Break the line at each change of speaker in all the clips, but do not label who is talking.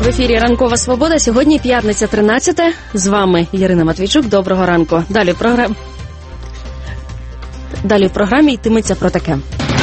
В ефірі «Ранкова Свобода». Сьогодні п'ятниця 13. З вами Ірина Матвійчук. Доброго ранку. Далі в програмі йтиметься про таке.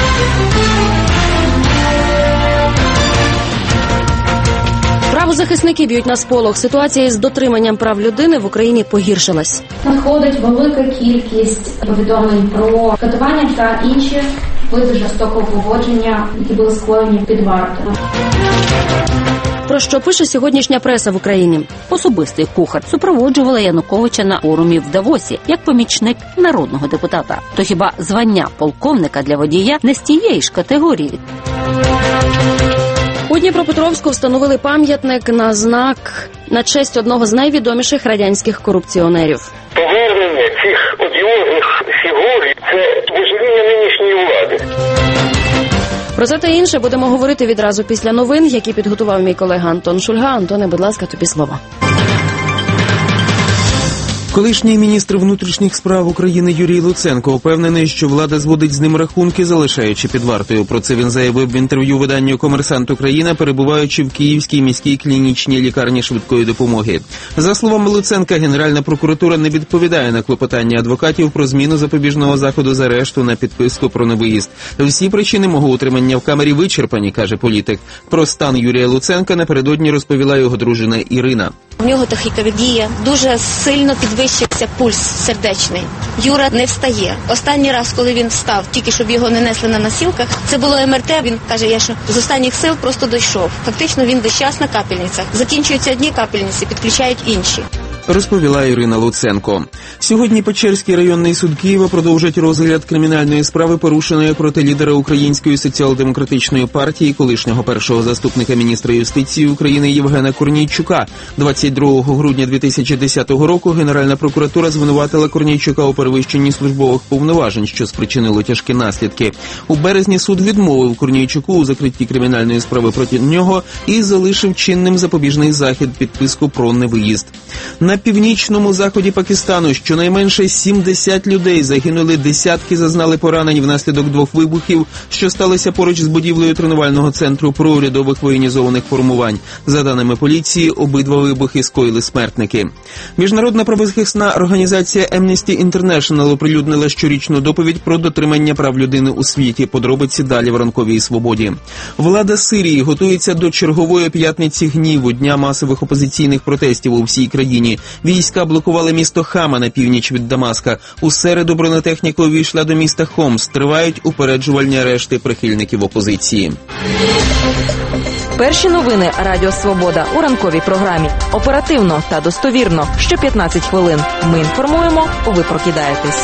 Правозахисники б'ють на сполох. Ситуація із дотриманням прав людини в Україні погіршилась.
Надходить велика кількість повідомлень про катування та інші види жорстокого поводження, які були скоєні під вартою.
Про що пише сьогоднішня преса в Україні?
Особистий кухар супроводжувала Януковича на форумі в Давосі як помічник народного депутата. То хіба звання полковника для водія не з тієї ж категорії?
У Дніпропетровську встановили пам'ятник на честь одного з найвідоміших радянських корупціонерів.
Повернення цих одіозних фігур – це божевілля нинішньої влади.
Про це та інше будемо говорити відразу після новин, які підготував мій колега Антон Шульга. Антоне, будь ласка, тобі слово.
Колишній міністр внутрішніх справ України Юрій Луценко упевнений, що влада зводить з ним рахунки, залишаючи під вартою. Про це він заявив в інтерв'ю виданню «Комерсант Україна», перебуваючи в Київській міській клінічній лікарні швидкої допомоги. За словами Луценка, Генеральна прокуратура не відповідає на клопотання адвокатів про зміну запобіжного заходу з арешту на підписку про невиїзд. Всі причини мого утримання в камері вичерпані, каже політик. Про стан Юрія Луценка напередодні розповіла його дружина Ірина.
У нього тахікардія, дуже сильно підвищився пульс сердечний. Юра не встає. Останній раз, коли він встав, тільки щоб його не несли на носілках, це було МРТ, він каже, я що з останніх сил просто дійшов. Фактично він весь час на капельницях. Закінчуються одні капельниці, підключають інші.
Розповіла Ірина Луценко. Сьогодні Печерський районний суд Києва продовжить розгляд кримінальної справи, порушеної проти лідера Української соціал-демократичної партії, колишнього першого заступника міністра юстиції України Євгена Корнійчука. 22 грудня 2010 року Генеральна прокуратура звинуватила Корнійчука у перевищенні службових повноважень, що спричинило тяжкі наслідки. У березні суд відмовив Корнійчуку у закритті кримінальної справи проти нього і залишив чинним запобіжний захід підписку про невиїзд. На північному заході Пакистану щонайменше 70 людей загинули, десятки зазнали поранень внаслідок двох вибухів, що сталися поруч з будівлею тренувального центру проурядових воєнізованих формувань. За даними поліції, обидва вибухи скоїли смертники. Міжнародна правозахисна організація Amnesty International оприлюднила щорічну доповідь про дотримання прав людини у світі. Подробиці далі в «Ранковій Свободі». Влада Сирії готується до чергової п'ятниці гніву, дня масових опозиційних протестів у всій країні. Війська блокували місто Хама на північ від Дамаска. У середу бронетехніка увійшла до міста Хомс. Тривають упереджувальні арешти прихильників опозиції.
Перші новини Радіо Свобода у ранковій програмі. Оперативно та достовірно. Що 15 хвилин. Ми інформуємо, ви прокидаєтесь.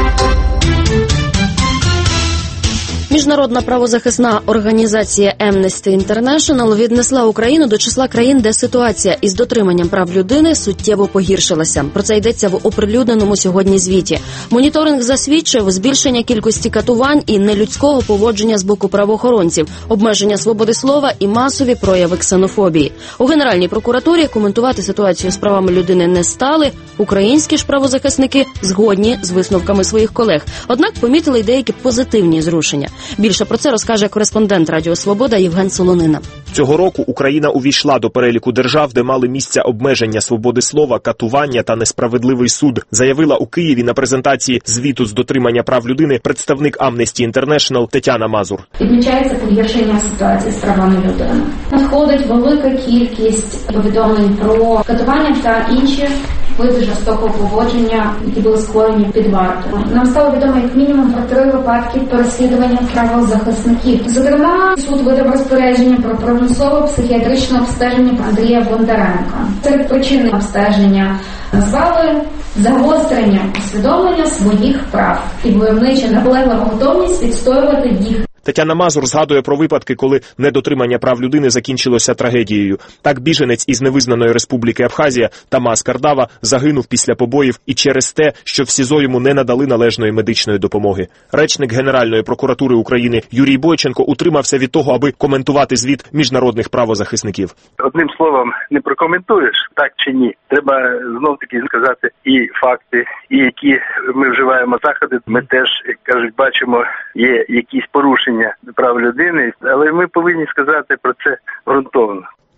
Міжнародна правозахисна організація Amnesty International віднесла Україну до числа країн, де ситуація із дотриманням прав людини суттєво погіршилася. Про це йдеться в оприлюдненому сьогодні звіті. Моніторинг засвідчив збільшення кількості катувань і нелюдського поводження з боку правоохоронців, обмеження свободи слова і масові прояви ксенофобії. У Генеральній прокуратурі коментувати ситуацію з правами людини не стали. Українські ж правозахисники згодні з висновками своїх колег. Однак помітили й деякі позитивні зрушення. Більше про це розкаже кореспондент Радіо Свобода Євген Солонина.
Цього року Україна увійшла до переліку держав, де мали місця обмеження свободи слова, катування та несправедливий суд, заявила у Києві на презентації звіту з дотримання прав людини представник Amnesty International Тетяна Мазур.
Відмічається погіршення ситуації з правами людини. Надходить велика кількість повідомлень про катування та інші види жорстокого поводження, які були скоєні під вартою. Нам стало відомо як мінімум про 3 випадки переслідування правозахисників. Зокрема, суд видав розпорядження про примусове психіатричне обстеження Андрія Бондаренка. Серед причин обстеження назвали загострення усвідомлення своїх прав і войовнича наполеглива готовність відстоювати їх.
Тетяна Мазур згадує про випадки, коли недотримання прав людини закінчилося трагедією. Так біженець із невизнаної республіки Абхазія Тамас Кардава загинув після побоїв і через те, що в СІЗО йому не надали належної медичної допомоги. Речник Генеральної прокуратури України Юрій Бойченко утримався від того, аби коментувати звіт міжнародних правозахисників.
Одним словом, не прокоментуєш, так чи ні. Треба знов-таки сказати і факти, і які ми вживаємо заходи. Ми теж, як кажуть, бачимо, є якісь порушення прав людини, але ми повинні сказати про це ґрунтовно.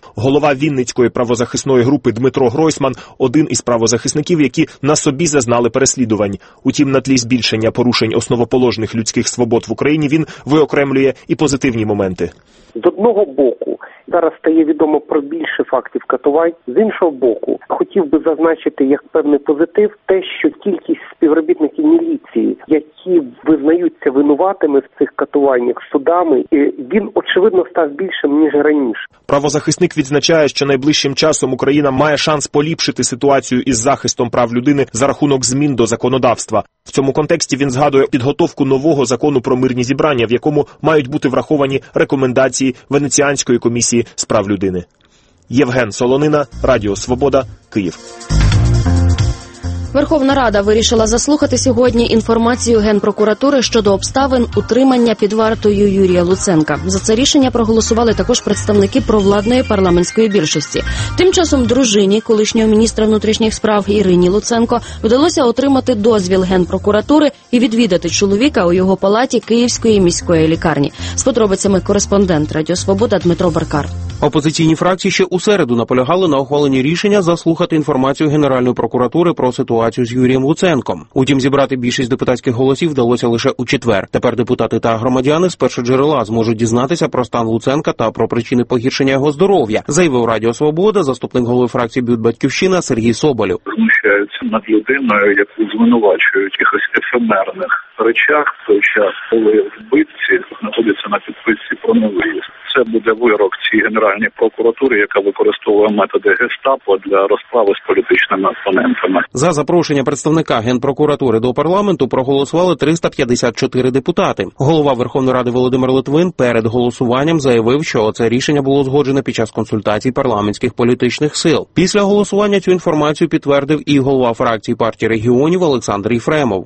Голова Вінницької правозахисної групи Дмитро Гройсман – один із правозахисників, які на собі зазнали переслідувань. Утім, на тлі збільшення порушень основоположних людських свобод в Україні він виокремлює і позитивні моменти.
З одного боку, зараз стає відомо про більше фактів катувань. З іншого боку, хотів би зазначити як певний позитив те, що кількість співробітників міліції, які визнаються винуватими в цих катуваннях судами, він, очевидно, став більшим, ніж раніше.
Правозахисник відзначає, що найближчим часом Україна має шанс поліпшити ситуацію із захистом прав людини за рахунок змін до законодавства. В цьому контексті він згадує підготовку нового закону про мирні зібрання, в якому мають бути враховані рекомендації Венеціанської комісії з прав людини. Євген Солонина, Радіо Свобода, Київ.
Верховна Рада вирішила заслухати сьогодні інформацію Генпрокуратури щодо обставин утримання під вартою Юрія Луценка. За це рішення проголосували також представники провладної парламентської більшості. Тим часом дружині колишнього міністра внутрішніх справ Ірині Луценко вдалося отримати дозвіл Генпрокуратури і відвідати чоловіка у його палаті Київської міської лікарні. З подробицями кореспондент Радіо Свобода Дмитро Баркар.
Опозиційні фракції ще у середу наполягали на ухваленні рішення заслухати інформацію Генеральної прокуратури про ситуацію з Юрієм Луценком. Утім, зібрати більшість депутатських голосів вдалося лише у четвер. Тепер депутати та громадяни з першоджерела зможуть дізнатися про стан Луценка та про причини погіршення його здоров'я, заявив Радіо Свобода заступник голови фракції «Бют Батьківщина» Сергій Соболєв.
Знущаються над людиною, яку звинувачують в якихось ефемерних речах в той час, коли вбивці знаходяться на підписці про невиїзд. Це буде вирок цій Генеральній прокуратурі, яка використовує методи гестапо для розправи з політичними опонентами.
За запрошення представника Генпрокуратури до парламенту проголосували 354 депутати. Голова Верховної Ради Володимир Литвин перед голосуванням заявив, що це рішення було узгоджене під час консультацій парламентських політичних сил. Після голосування цю інформацію підтвердив і голова фракції партії регіонів Олександр Єфремов.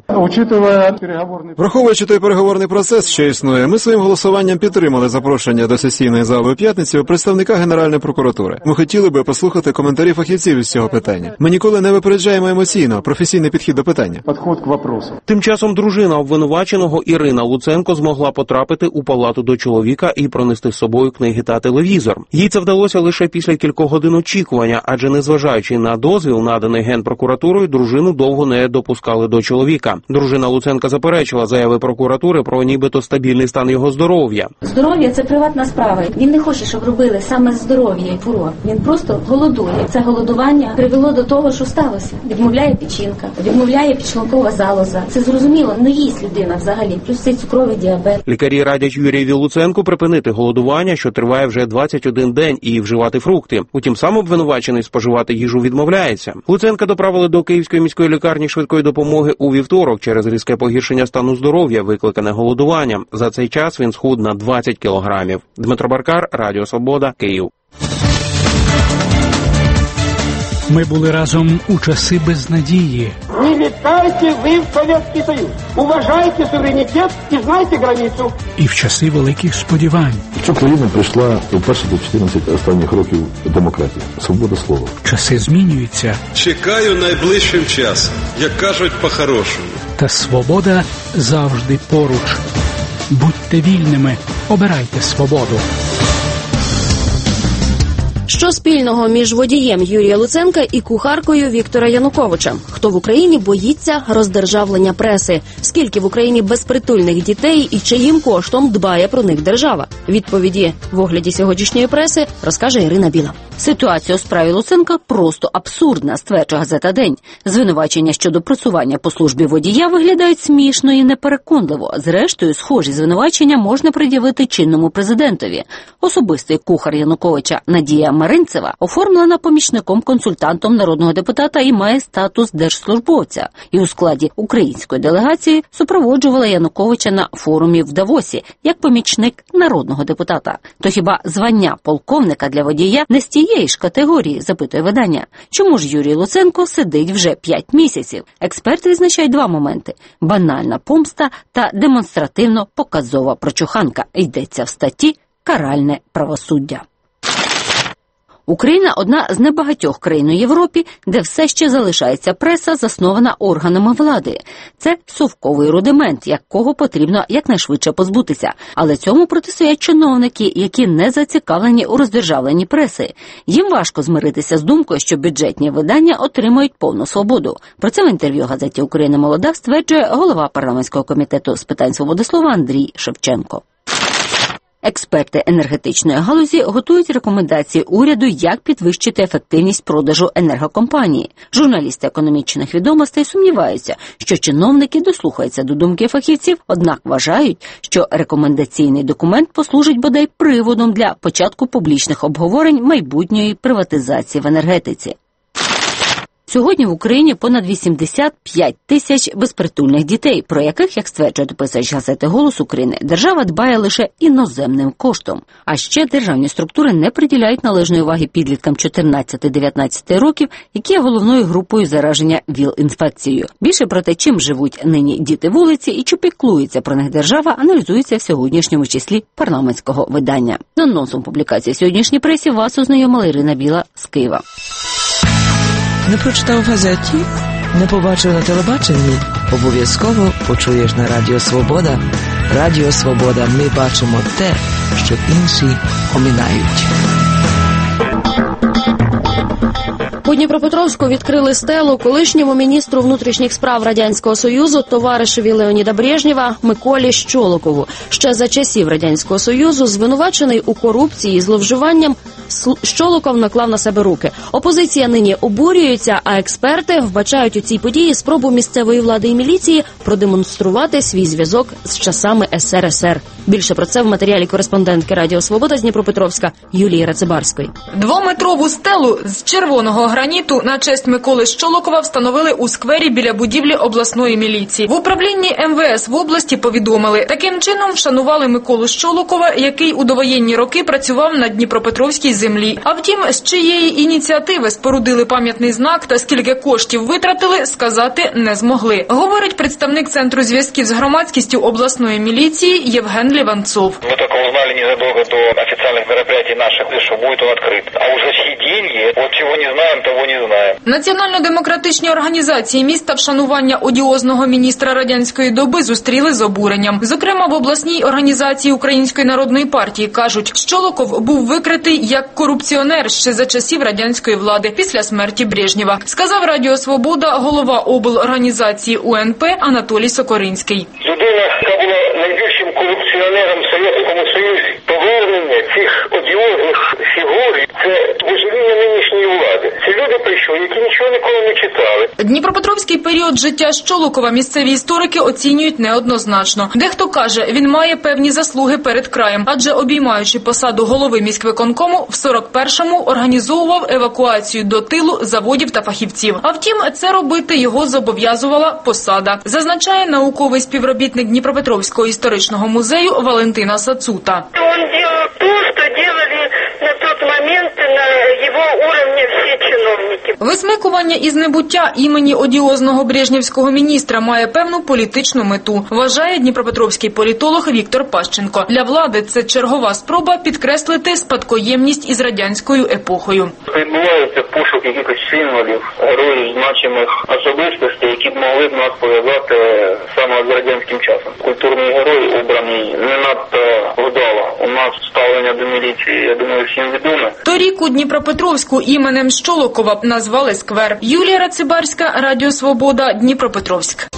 Враховуючи той переговорний процес, що існує, ми своїм голосуванням підтримали запрошення до сесійної зали у п'ятницю представника Генеральної прокуратури. Ми хотіли би послухати коментарі фахівців із цього питання. Ми ніколи не випереджаємо емоційно, професійний підхід до питання.
Тим часом дружина обвинуваченого Ірина Луценко змогла потрапити у палату до чоловіка і пронести з собою книги та телевізор. Їй це вдалося лише після кількох годин очікування, адже незважаючи на дозвіл, наданий Генпрокуратурою, дружину довго не допускали до чоловіка. Дружина Луценка заперечила заяви прокуратури про нібито стабільний стан його здоров'я.
Здоров'я – це приватна справа. Він не хоче, щоб робили саме здоров'я і фурор. Він просто голодує. Це голодування привело до того, що сталося. Відмовляє печінка, відмовляє підшлункова залоза. Це зрозуміло, не їсть людина взагалі. Плюс цей цукровий діабет.
Лікарі радять Юрієві Луценку припинити голодування, що триває вже 21 день, і вживати фрукти. Утім, сам обвинувачений споживати їжу відмовляється. Луценка доправили до Київської міської лікарні швидкої допомоги у вівторок через різке погіршення стану здоров'я, викликане голодуванням. За цей час він схуд на 20 кілограмів. Дмитро Баркар, Радіо Свобода, Київ.
Ми були разом у часи безнадії.
Не вітайте ви в Совєтський Союз. Уважайте суверенітет і знайте границю.
І в часи великих сподівань.
Що країна прийшла вперше до 14 останніх років демократії. Свобода слова.
Часи змінюються.
Чекаю найближчим часом, як кажуть по-хорошому.
Та свобода завжди поруч. Будьте вільними, обирайте свободу.
Що спільного між водієм Юрія Луценка і кухаркою Віктора Януковича? Хто в Україні боїться роздержавлення преси? Скільки в Україні безпритульних дітей і чиїм коштом дбає про них держава? Відповіді в огляді сьогоднішньої преси розкаже Ірина Біла.
Ситуація у справі Луценка просто абсурдна, стверджує газета «День». Звинувачення щодо працювання по службі водія виглядають смішно і непереконливо. Зрештою, схожі звинувачення можна пред'явити чинному президентові. Особистий кухар Януковича Надія Маринцева оформлена помічником-консультантом народного депутата і має статус держслужбовця. І у складі української делегації супроводжувала Януковича на форумі в Давосі як помічник народного депутата. То хіба звання полковника для водія не з тієї ж категорії, запитує видання. Чому ж Юрій Луценко сидить вже 5 місяців? Експерти відзначають 2 моменти – банальна помста та демонстративно-показова прочуханка. Йдеться в статті «Каральне правосуддя». Україна – одна з небагатьох країн у Європі, де все ще залишається преса, заснована органами влади. Це совковий рудимент, якого потрібно якнайшвидше позбутися. Але цьому протистоять чиновники, які не зацікавлені у роздержавленні преси. Їм важко змиритися з думкою, що бюджетні видання отримують повну свободу. Про це в інтерв'ю газеті «Україна молода» стверджує голова парламентського комітету з питань свободи слова Андрій Шевченко. Експерти енергетичної галузі готують рекомендації уряду, як підвищити ефективність продажу енергокомпанії. Журналісти економічних відомостей сумніваються, що чиновники дослухаються до думки фахівців, однак вважають, що рекомендаційний документ послужить бодай приводом для початку публічних обговорень майбутньої приватизації в енергетиці. Сьогодні в Україні понад 85 тисяч безпритульних дітей, про яких, як стверджує дописач газети «Голос України», держава дбає лише іноземним коштом. А ще державні структури не приділяють належної уваги підліткам 14-19 років, які є головною групою зараження ВІЛ-інфекцією. Більше про те, чим живуть нині діти вулиці і чи піклується про них держава, аналізується в сьогоднішньому числі парламентського видання. З анонсом публікації в сьогоднішній пресі вас ознайомила Ірина Біла з Києва.
Не прочитав в газеті? Не побачив на телебаченні? Обов'язково почуєш на Радіо Свобода. Радіо Свобода. Ми бачимо те, що інші оминають.
У Дніпропетровську відкрили стелу колишньому міністру внутрішніх справ Радянського Союзу, товаришеві Леоніда Брежнєва Миколі Щолокову. Ще за часів Радянського Союзу звинувачений у корупції і зловживанням, Щолоков наклав на себе руки. Опозиція нині обурюється, а експерти вбачають у цій події спробу місцевої влади і міліції продемонструвати свій зв'язок з часами СРСР. Більше про це в матеріалі кореспондентки Радіо Свобода з Дніпропетровська Юлії Рацибарської.
2-метрову стелу з червоного граніту на честь Миколи Щолокова встановили у сквері біля будівлі обласної міліції. В управлінні МВС в області повідомили, таким чином вшанували Миколу Щолокова, який у довоєнні роки працював на Дніпропетровській землі. А втім, з чиєї ініціативи спорудили пам'ятний знак та скільки коштів витратили, сказати не змогли. Говорить представник Центру зв'язків з громадськістю обласної міліції Євген Леванцов.
Мы только узнали незадолго до официальных мероприятий наших, что будет он открыт. А уже все деньги, вот чего не знаем, того не знаем.
Національно-демократичні організації міста вшанування одіозного міністра радянської доби зустріли з обуренням. Зокрема, в обласній організації Української народної партії кажуть, Щолоков був викритий як корупціонер ще за часів радянської влади після смерті Брежнєва, сказав Радіо Свобода голова облорганізації УНП Анатолій Сокоринський.
Людина, яка була найбільшим корупціонером в Совєтському Союзі, повернення цих одіозних фігур – це виживання нинішньої влади. Ці люди прийшли, які нічого ніколи не читали.
Дніпропетровський період життя Щолокова місцеві історики оцінюють неоднозначно. Дехто каже, він має певні заслуги перед краєм, адже обіймаючи посаду голови міськвиконкому, в 41-му організовував евакуацію до тилу заводів та фахівців. А втім, це робити його зобов'язувала посада, зазначає науковий співробітник Дніпропетровського історичного музею Валентина Сацута.
Он делал то, что делали на тот момент на его уровне всі чиновники.
Висмикування із небуття імені одіозного брежнєвського міністра має певну політичну мету, вважає дніпропетровський політолог Віктор Пащенко. Для влади це чергова спроба підкреслити спадкоємність із радянською епохою.
Відбувається пошук якихось символів, героїв, значимих особистостей, які б могли б нас пов'язати саме з радянським часом. Культурний герой обраний не надто вдало. У нас ставлення до міліції, я думаю, всім відоме.
Торік у Дніпропетровську іменем Щолокова назвали сквер. Юлія Рацибарська, Радіо Свобода, Дніпропетровськ.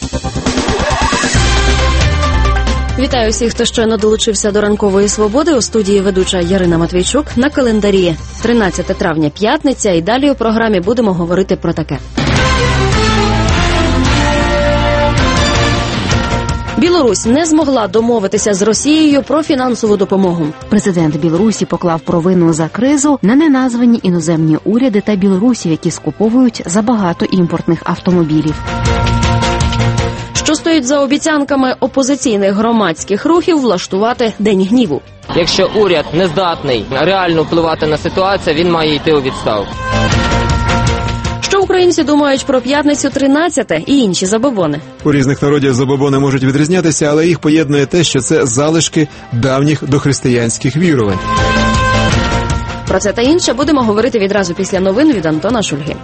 Вітаю всіх, хто щойно долучився до ранкової свободи. У студії ведуча Ярина Матвійчук. На календарі 13 травня, п'ятниця. І далі у програмі будемо говорити про таке. Білорусь не змогла домовитися з Росією про фінансову допомогу.
Президент Білорусі поклав провину за кризу на неназвані іноземні уряди та білорусів, які скуповують забагато імпортних автомобілів.
Що стоїть за обіцянками опозиційних громадських рухів влаштувати День гніву?
Якщо уряд не здатний реально впливати на ситуацію, він має йти у відставку.
Що українці думають про п'ятницю 13 і інші забобони?
У різних народів забобони можуть відрізнятися, але їх поєднує те, що це залишки давніх дохристиянських вірувань.
Про це та інше будемо говорити відразу після новин від Антона Шульги.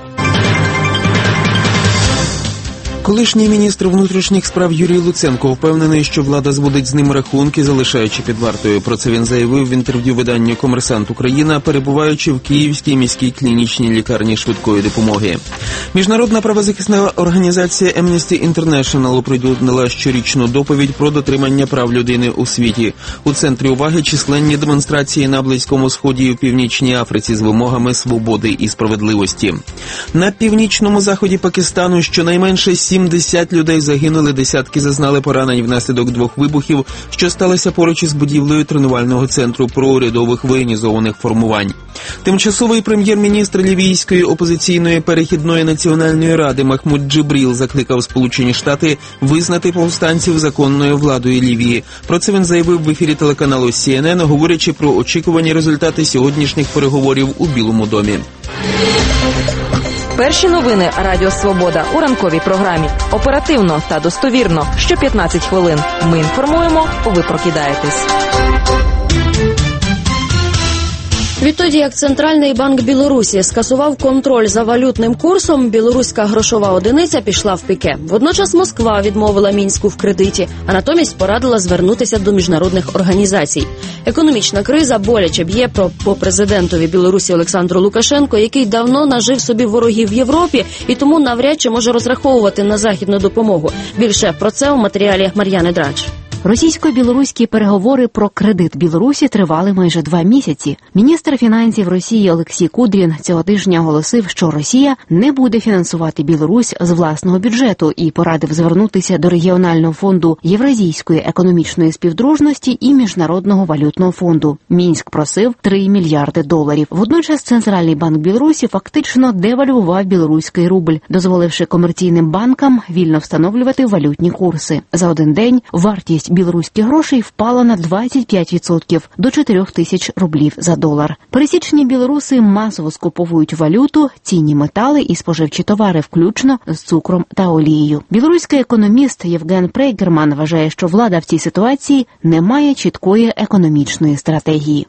Колишній міністр внутрішніх справ Юрій Луценко впевнений, що влада зводить з ним рахунки, залишаючи під вартою. Про це він заявив в інтерв'ю виданню «Комерсант Україна», перебуваючи в Київській міській клінічній лікарні швидкої допомоги. Міжнародна правозахисна організація Amnesty International оприлюднила щорічну доповідь про дотримання прав людини у світі. У центрі уваги численні демонстрації на Близькому Сході і в Північній Африці з вимогами свободи і справедливості. На північному заході Пакистану щонайменше 70 людей загинули, десятки зазнали поранень внаслідок 2 вибухів, що сталися поруч із будівлею тренувального центру проурядових воєнізованих формувань. Тимчасовий прем'єр-міністр Лівійської опозиційної перехідної національної ради Махмуд Джибріл закликав Сполучені Штати визнати повстанців законною владою Лівії. Про це він заявив в ефірі телеканалу CNN, говорячи про очікувані результати сьогоднішніх переговорів у Білому домі.
Перші новини Радіо Свобода у ранковій програмі. Оперативно та достовірно. Що 15 хвилин. Ми інформуємо, ви прокидаєтесь.
Відтоді, як Центральний банк Білорусі скасував контроль за валютним курсом, білоруська грошова одиниця пішла в піке. Водночас Москва відмовила Мінську в кредиті, а натомість порадила звернутися до міжнародних організацій. Економічна криза боляче б'є по президентові Білорусі Олександру Лукашенку, який давно нажив собі ворогів в Європі і тому навряд чи може розраховувати на західну допомогу. Більше про це у матеріалі Мар'яни Драч.
Російсько-білоруські переговори про кредит Білорусі тривали майже 2 місяці. Міністр фінансів Росії Олексій Кудрін цього тижня оголосив, що Росія не буде фінансувати Білорусь з власного бюджету і порадив звернутися до регіонального фонду Євразійської економічної співдружності і Міжнародного валютного фонду. Мінськ просив $3 мільярди. Водночас Центральний банк Білорусі фактично девальвував білоруський рубль, дозволивши комерційним банкам вільно встановлювати валютні курси. За один день вартість білоруських грошей впала на 25% до 4 тисяч рублів за долар. Пересічні білоруси масово скуповують валюту, цінні метали і споживчі товари, включно з цукром та олією. Білоруський економіст Євген Прейгерман вважає, що влада в цій ситуації не має чіткої економічної стратегії.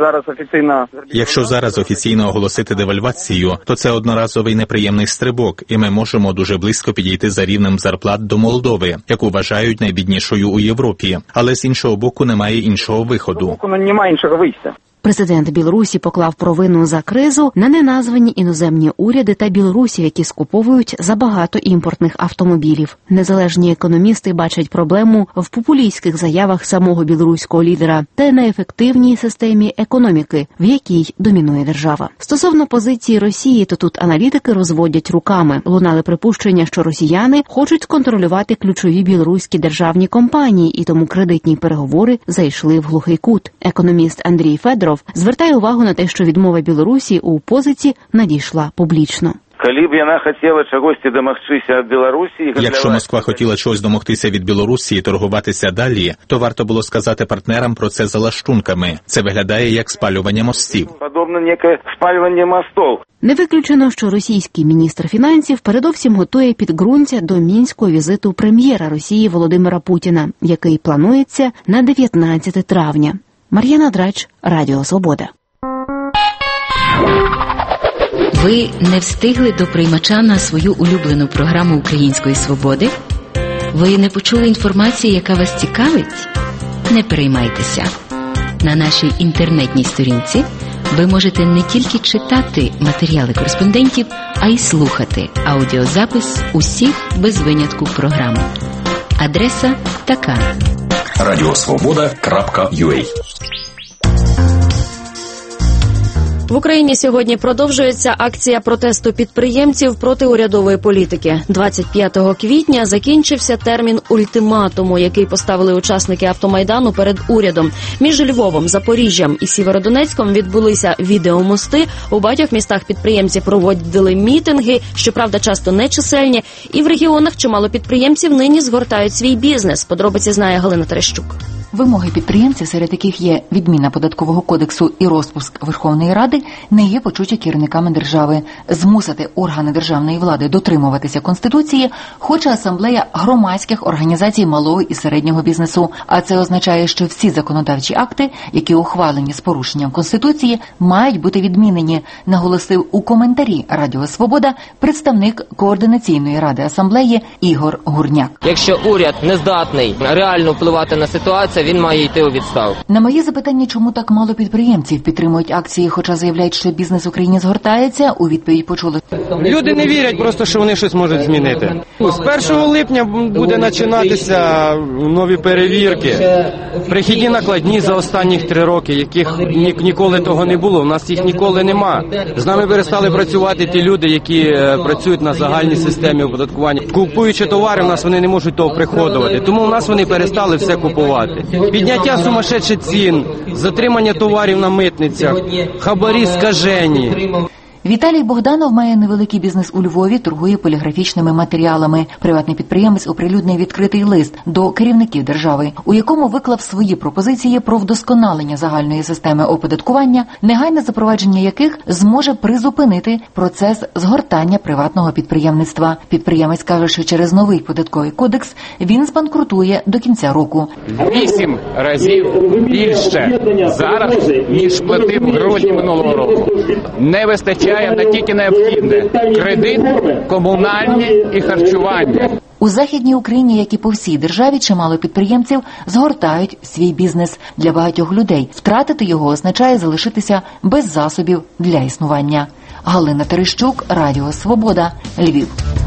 Якщо зараз офіційно оголосити девальвацію, то це одноразовий неприємний стрибок, і ми можемо дуже близько підійти за рівнем зарплат до Молдови, яку вважають найбіднішою у Європі. Але з іншого боку немає іншого виходу.
Президент Білорусі поклав провину за кризу на неназвані іноземні уряди та білорусів, які скуповують забагато імпортних автомобілів. Незалежні економісти бачать проблему в популістських заявах самого білоруського лідера та неефективній системі економіки, в якій домінує держава. Стосовно позиції Росії, то тут аналітики розводять руками. Лунали припущення, що росіяни хочуть контролювати ключові білоруські державні компанії, і тому кредитні переговори зайшли в глухий кут. Економіст Андрій Федоров звертає увагу на те, що відмова Білорусі у позиці надійшла публічно.
Якщо Москва хотіла чогось домогтися від Білорусі і торгуватися далі, то варто було сказати партнерам про це за лаштунками. Це виглядає як спалювання мостів.
Не виключено, що російський міністр фінансів передовсім готує підґрунтя до мінського візиту прем'єра Росії Володимира Путіна, який планується на 19 травня. Мар'яна Драч, Радіо Свобода.
Ви не встигли до приймача на свою улюблену програму Української свободи? Ви не почули інформації, яка вас цікавить? Не переймайтеся. На нашій інтернетній сторінці ви можете не тільки читати матеріали кореспондентів, а й слухати аудіозапис усіх без винятку програм. Адреса така:
radiosvoboda.ua.
В Україні сьогодні продовжується акція протесту підприємців проти урядової політики. 25 квітня закінчився термін ультиматуму, який поставили учасники автомайдану перед урядом. Між Львовом, Запоріжжям і Сєвєродонецьком відбулися відеомости. У багатьох містах підприємці проводили мітинги, щоправда, часто нечисельні. І в регіонах чимало підприємців нині згортають свій бізнес. Подробиці знає Галина Терещук.
Вимоги підприємців, серед яких є відміна податкового кодексу і розпуск Верховної Ради, не є почуття керівниками держави. Змусити органи державної влади дотримуватися Конституції хоче Асамблея громадських організацій малого і середнього бізнесу. А це означає, що всі законодавчі акти, які ухвалені з порушенням Конституції, мають бути відмінені, наголосив у коментарі Радіо Свобода представник Координаційної ради Асамблеї Ігор Гурняк.
Якщо уряд не здатний реально впливати на ситуацію, він має йти у відставку.
На моє запитання, чому так мало підприємців підтримують акції, хоча заявляють, що бізнес в Україні згортається, у відповідь почули.
Люди не вірять просто, що вони щось можуть змінити. З 1 липня буде починатися нові перевірки. Прихідні накладні за останніх 3 роки, яких ніколи того не було. У нас їх ніколи нема. З нами перестали працювати ті люди, які працюють на загальній системі оподаткування. Купуючи товари, у нас вони не можуть того приходувати. Тому у нас вони перестали все купувати. Підняття сумасшедших цін, затримання товарів на митницях, хабарі скажені.
Віталій Богданов має невеликий бізнес у Львові, торгує поліграфічними матеріалами. Приватний підприємець оприлюднив відкритий лист до керівників держави, у якому виклав свої пропозиції про вдосконалення загальної системи оподаткування, негайне запровадження яких зможе призупинити процес згортання приватного підприємництва. Підприємець каже, що через новий податковий кодекс він збанкрутує до кінця року.
8 разів більше зараз, ніж платив в грудні минулого року. Не вистачає не тільки необхідне – кредит, комунальні і харчування.
У Західній Україні, як і по всій державі, чимало підприємців згортають свій бізнес. Для багатьох людей втратити його означає залишитися без засобів для існування. Галина Терещук, Радіо Свобода, Львів.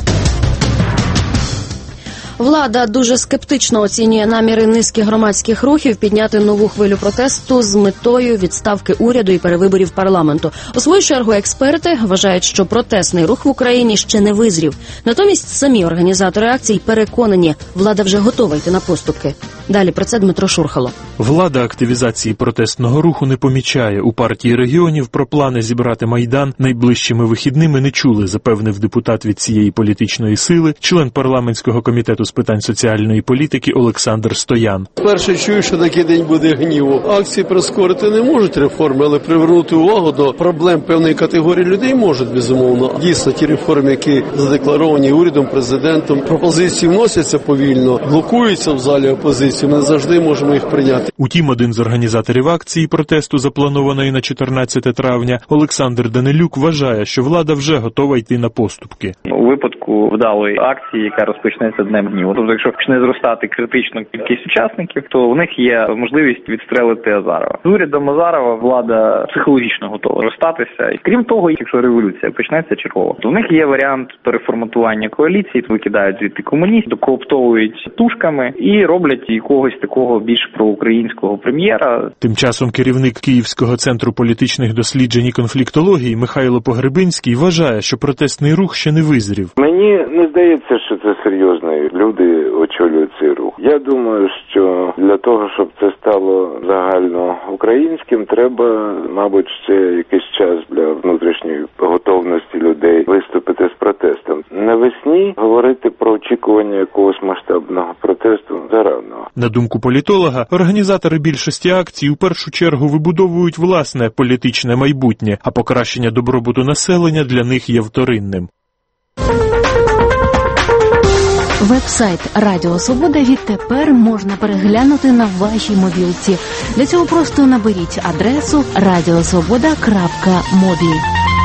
Влада дуже скептично оцінює наміри низки громадських рухів підняти нову хвилю протесту з метою відставки уряду і перевиборів парламенту. У свою чергу експерти вважають, що протестний рух в Україні ще не визрів. Натомість самі організатори акцій переконані, влада вже готова йти на поступки. Далі про це Дмитро Шурхало.
Влада активізації протестного руху не помічає. У партії регіонів про плани зібрати Майдан найближчими вихідними не чули, запевнив депутат від цієї політичної сили, член парламентського комітету з питань соціальної політики Олександр Стоян.
Перше чую, що такий день буде гніву. Акції прискорити не можуть реформи, але привернути увагу до проблем певної категорії людей можуть, безумовно. Дійсно, ті реформи, які задекларовані урядом, президентом, пропозиції вносяться повільно, блокуються в залі опозиції, ми не завжди можемо їх прийняти.
Утім, один з організаторів акції протесту, запланованої на 14 травня, Олександр Данилюк, вважає, що влада вже готова йти на поступки.
У випадку вдалої акції, яка розпочнеться Днем гніву, тобто якщо почне зростати критично кількість учасників, то в них є можливість відстрелити Азарова. З урядом Азарова влада психологічно готова розстатися. І крім того, якщо революція почнеться чергово, то в них є варіант переформатування коаліції, викидають звідти комуністів, докооптовують тушками і роблять якогось такого більш проукраїнського прем'єра.
Тим часом керівник Київського центру політичних досліджень і конфліктології Михайло Погребинський вважає, що протестний рух ще не визрів.
Мені не здається, що це серйозно. Люди очолюють цей рух. Я думаю, що для того, щоб це стало загальноукраїнським, треба, мабуть, ще якийсь час для внутрішньої готовності людей виступити з протестом. Навесні говорити про очікування якогось масштабного протесту зарано.
На думку політолога, організатори більшості акцій у першу чергу вибудовують власне політичне майбутнє, а покращення добробуту населення для них є вторинним.
Веб-сайт Радіо Свобода відтепер можна переглянути на вашій мобілці. Для цього просто наберіть адресу radiosvoboda.mobi.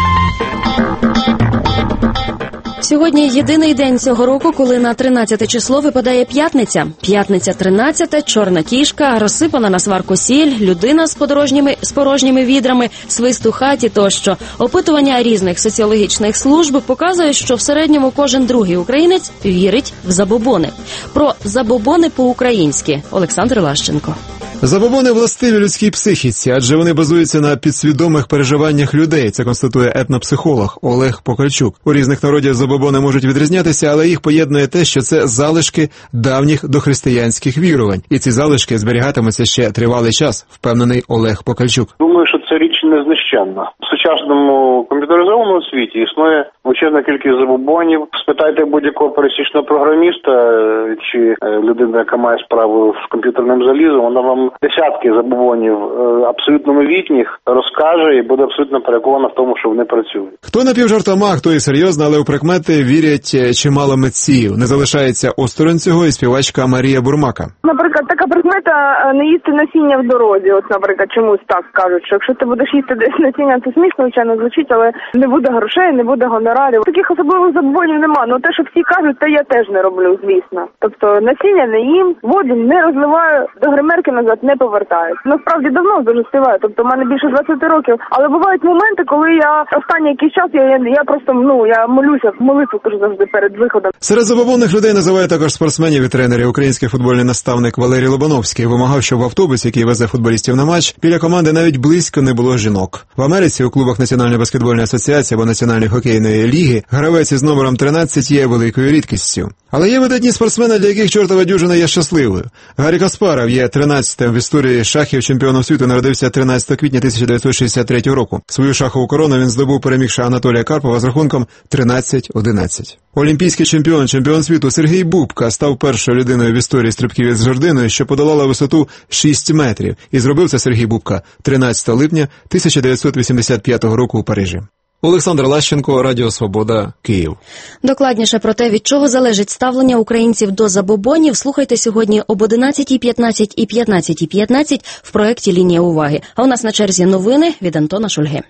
Сьогодні єдиний день цього року, коли на 13 число випадає п'ятниця. П'ятниця 13, чорна кішка, розсипана на сварку сіль, людина з порожніми відрами, свист у хаті тощо. Опитування різних соціологічних служб показує, що в середньому кожен другий українець вірить в забобони. Про забобони по-українськи Олександр Лащенко.
Забобони властиві людській психіці, адже вони базуються на підсвідомих переживаннях людей, це констатує етнопсихолог Олег Покальчук. У різних народів забобони можуть відрізнятися, але їх поєднує те, що це залишки давніх дохристиянських вірувань. І ці залишки зберігатимуться ще тривалий час, впевнений Олег Покальчук.
Думаю, що це річ незнищенна. В сучасному комп'ютеризованому світі існує
величезна кількість забобонів. Спитайте будь-якого пересічного програміста чи людину, яка має справу з комп'ютерним залізом, вона вам десятки забобонів абсолютно новітніх розкаже і буде абсолютно переконана в тому, що вони працюють.
Хто напівжартома, хто і серйозно, але у прикмети вірять чимало митців. Не залишається осторонь цього і співачка Марія Бурмака.
Наприклад, така прикмета не їсти насіння в дорозі. От, наприклад, чомусь так кажуть, що якщо ти будеш їсти десь насіння, це смішно, звичайно, звучить, але не буде грошей, не буде гонорарів. Таких особливих забобонів нема. Ну те, що всі кажуть, те я теж не роблю, звісно. Тобто насіння не їм, воду не розливаю, до гримерки назад не повертаю. Насправді давно дуже співаю, тобто в мене більше 20 років. Але бувають моменти, коли я останній якийсь час, я просто, я молюся, молитву кажу завжди перед виходом.
Серед забобонних людей називає також спортсменів і тренерів. Український футбольний наставник Валерій Лобановський вимагав, щоб в автобусі, який везе футболістів на матч, біля команди навіть близько не було жінок. В Америці у клубах Національної баскетбольної асоціації або Національної хокейної ліги гравець із номером 13 є великою рідкістю. Але є видатні спортсмени, для яких чортова дюжина є щасливою. Гаррі Каспаров є 13-тим в історії шахів чемпіоном світу, народився 13 квітня 1963 року. Свою шахову корону він здобув, перемігши Анатолія Карпова з рахунком 13-11. Олімпійський чемпіон світу Сергій Бубка став першою людиною в історії стрибків із жердиною, що подолала висоту 6 метрів. І зробив це Сергій Бубка 13 липня 1985 року у Парижі. Олександр Лащенко, Радіо Свобода, Київ.
Докладніше про те, від чого залежить ставлення українців до забобонів, слухайте сьогодні об 11:15 і 15:15 в проєкті «Лінія уваги». А у нас на черзі новини від Антона Шульги.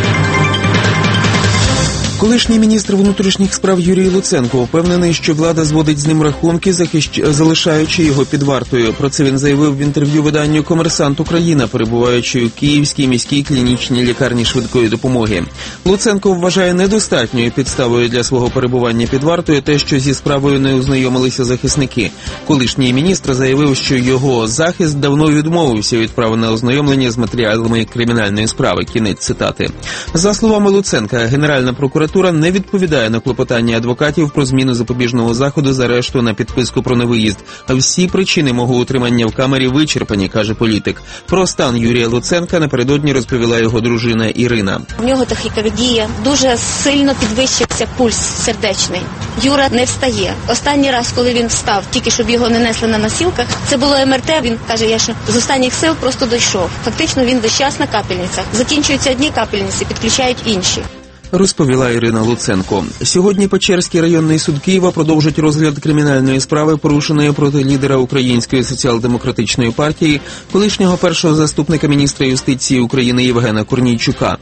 Колишній міністр внутрішніх справ Юрій Луценко впевнений, що влада зводить з ним рахунки, залишаючи його під вартою. Про це він заявив в інтерв'ю виданню «Комерсант Україна», перебуваючи у Київській міській клінічній лікарні швидкої допомоги. Луценко вважає недостатньою підставою для свого перебування під вартою те, що зі справою не ознайомилися захисники. Колишній міністр заявив, що його захист давно відмовився від права на ознайомлення з матеріалами кримінальної справи. Кінець цитати. За словами Луценка, Генеральна прокуратура не відповідає на клопотання адвокатів про зміну запобіжного заходу з арешту на підписку про невиїзд. Всі причини мого утримання в камері вичерпані, каже політик. Про стан Юрія Луценка напередодні розповіла його дружина Ірина.
В нього тахікардія, дуже сильно підвищився пульс сердечний. Юра не встає. Останній раз, коли він встав, тільки щоб його не несли на носілках, це було МРТ, він каже, я що з останніх сил просто дійшов. Фактично він весь час на капельницях. Закінчуються одні капельниці, підключають інші.
Розповіла Ірина Луценко. Сьогодні Печерський районний суд Києва продовжить розгляд кримінальної справи, порушеної проти лідера Української соціал-демократичної партії, колишнього першого заступника міністра юстиції України Євгена Корнійчука.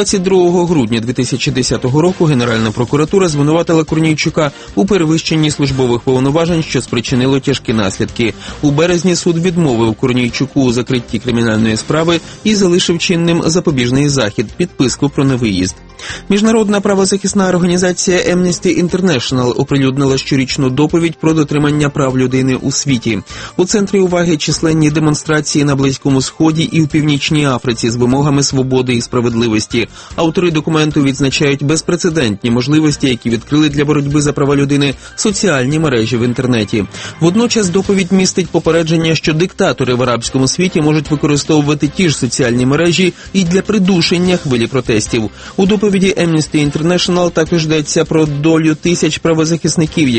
22 грудня 2010 року Генеральна прокуратура звинуватила Корнійчука у перевищенні службових повноважень, що спричинило тяжкі наслідки. У березні суд відмовив Корнійчуку у закритті кримінальної справи і залишив чинним запобіжний захід – підписку про невиїзд. Міжнародна правозахисна організація Amnesty International оприлюднила щорічну доповідь про дотримання прав людини у світі. У центрі уваги численні демонстрації на Близькому Сході і в Північній Африці з вимогами свободи і справедливості. Автори документу відзначають безпрецедентні можливості, які відкрили для боротьби за права людини соціальні мережі в інтернеті. Водночас доповідь містить попередження, що диктатори в арабському світі можуть використовувати ті ж соціальні мережі і для придушення хвилі протестів. У доповіді Amnesty International також йдеться про долю тисяч правозахисників,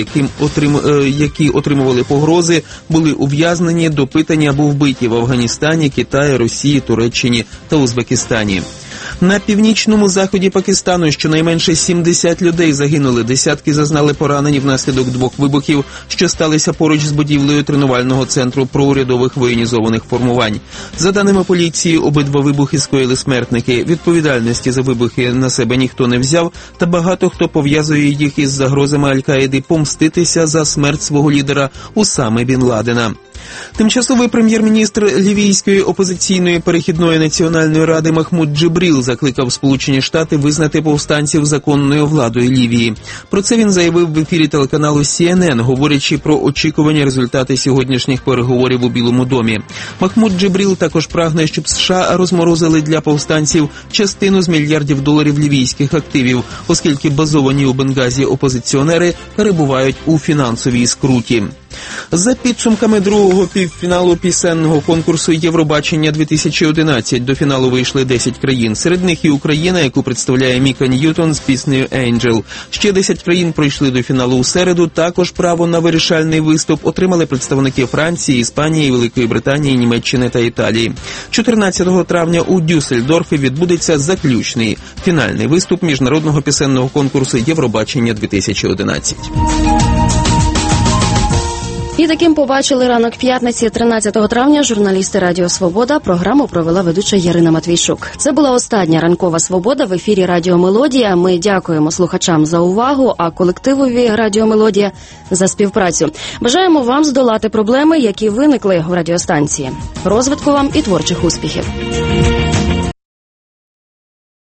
які отримували погрози, були ув'язнені, допитані або вбиті в Афганістані, Китаї, Росії, Туреччині та Узбекистані. На північному заході Пакистану щонайменше 70 людей загинули, десятки зазнали поранені внаслідок 2 вибухів, що сталися поруч з будівлею тренувального центру проурядових воєнізованих формувань. За даними поліції, обидва вибухи скоїли смертники. Відповідальності за вибухи на себе ніхто не взяв, та багато хто пов'язує їх із загрозами Аль-Каїди помститися за смерть свого лідера Усами Бін Ладена. Тимчасовий прем'єр-міністр Лівійської опозиційної перехідної національної ради Махмуд Джебріл закликав Сполучені Штати визнати повстанців законною владою Лівії. Про це він заявив в ефірі телеканалу CNN, говорячи про очікувані результати сьогоднішніх переговорів у Білому домі. Махмуд Джебріл також прагне, щоб США розморозили для повстанців частину з мільярдів доларів лівійських активів, оскільки базовані у Бенгазі опозиціонери перебувають у фінансовій скруті. За підсумками другого півфіналу пісенного конкурсу «Євробачення-2011» до фіналу вийшли 10 країн. Серед них і Україна, яку представляє Міка Ньютон з піснею «Angel». Ще 10 країн пройшли до фіналу у середу. Також право на вирішальний виступ отримали представники Франції, Іспанії, Великої Британії, Німеччини та Італії. 14 травня у Дюссельдорфі відбудеться заключний фінальний виступ міжнародного пісенного конкурсу «Євробачення-2011».
І таким побачили ранок п'ятниці 13 травня журналісти Радіо Свобода. Програму провела ведуча Ярина Матвійчук. Це була остання ранкова «Свобода» в ефірі Радіо Мелодія. Ми дякуємо слухачам за увагу, а колективові Радіо Мелодія за співпрацю. Бажаємо вам здолати проблеми, які виникли в радіостанції. Розвитку вам і творчих успіхів.